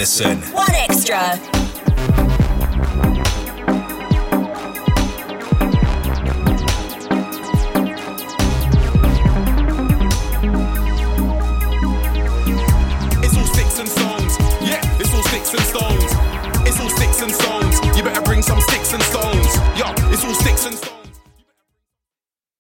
Anderson. One Extra. It's all sticks and stones. Yeah, it's all sticks and stones. It's all sticks and stones. You better bring some sticks and stones. Yo, it's all sticks and stones.